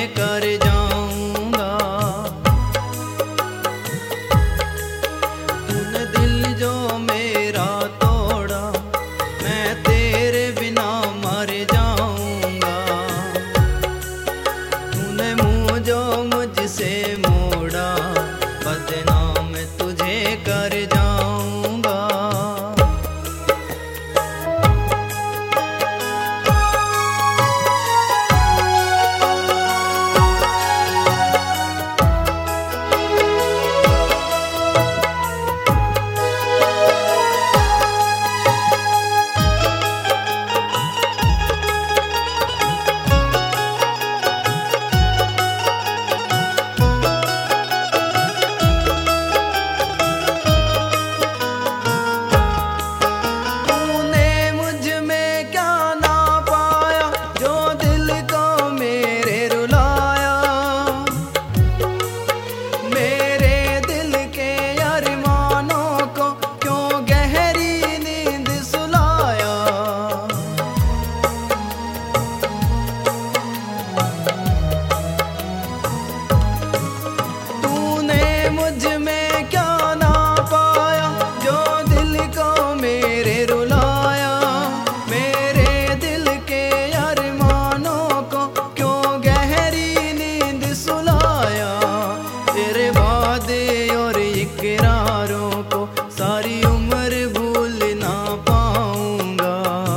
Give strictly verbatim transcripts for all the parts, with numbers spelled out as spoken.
कर जाऊंगा। तूने दिल जो मेरा तोड़ा, मैं तेरे बिना मर जाऊंगा। तूने मुँह जो मुझसे मोड़ा, बदनाम तुझे कर जाऊंगा। इकरारों को सारी उम्र भूल ना पाऊंगा।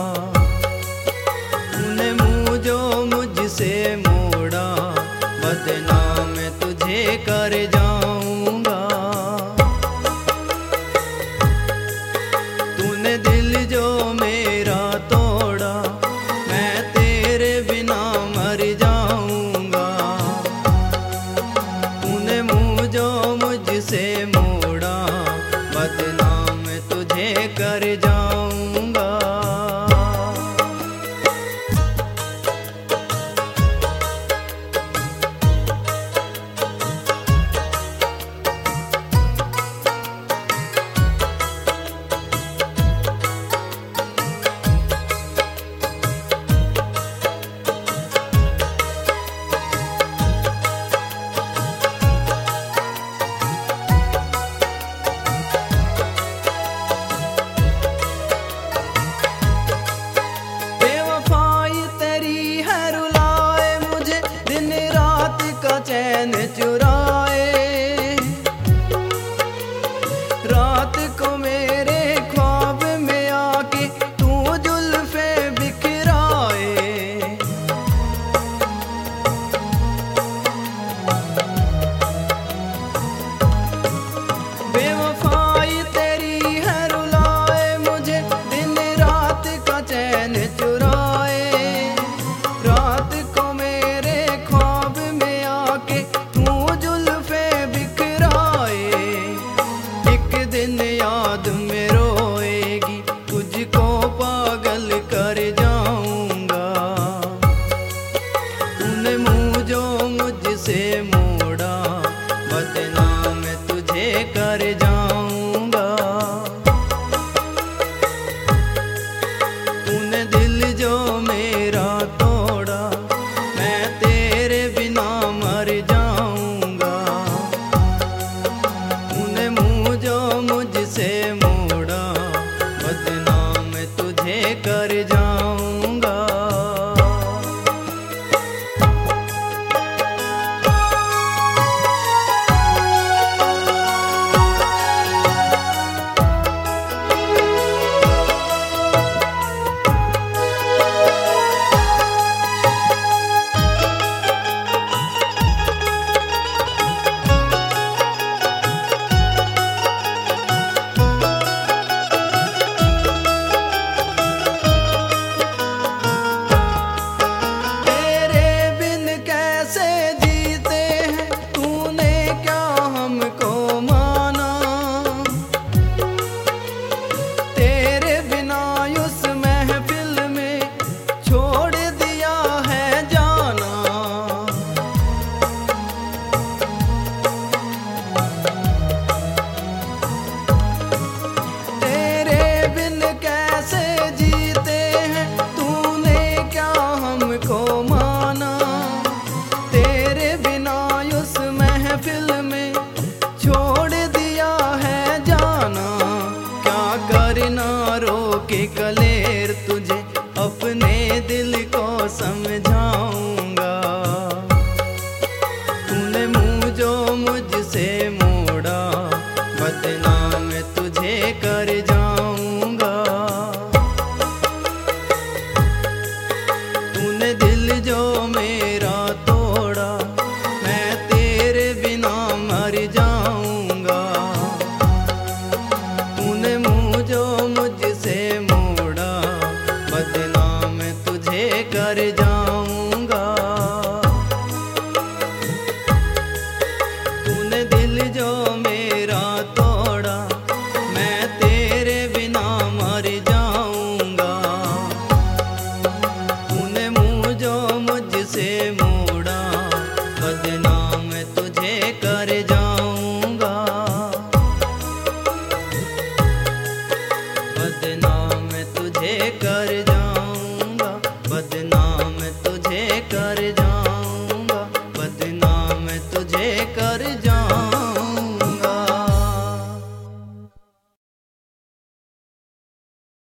तूने मुँह जो मुझसे मोड़ा, बदनाम तुझे कर जाऊंगा। तूने दिल जो मेरा तोड़ा, मैं तेरे बिना मर जाऊंगा। तूने मुँह जो मुझसे मोड़ा, बदनाम तुझे कर जाऊंगा। चैन चुराए, रात को मेरे ख्वाब में आके तू जुल्फे बिखराए। बेवफाई तेरी है रुलाए मुझे, दिन रात का चैन चुराए। रात को मेरे ख्वाब में आके तू जुल्फे बिखराए। एक दिन याद में रोएगी, तुझको पागल कर जाऊंगा। तूने मुँह जो मुझसे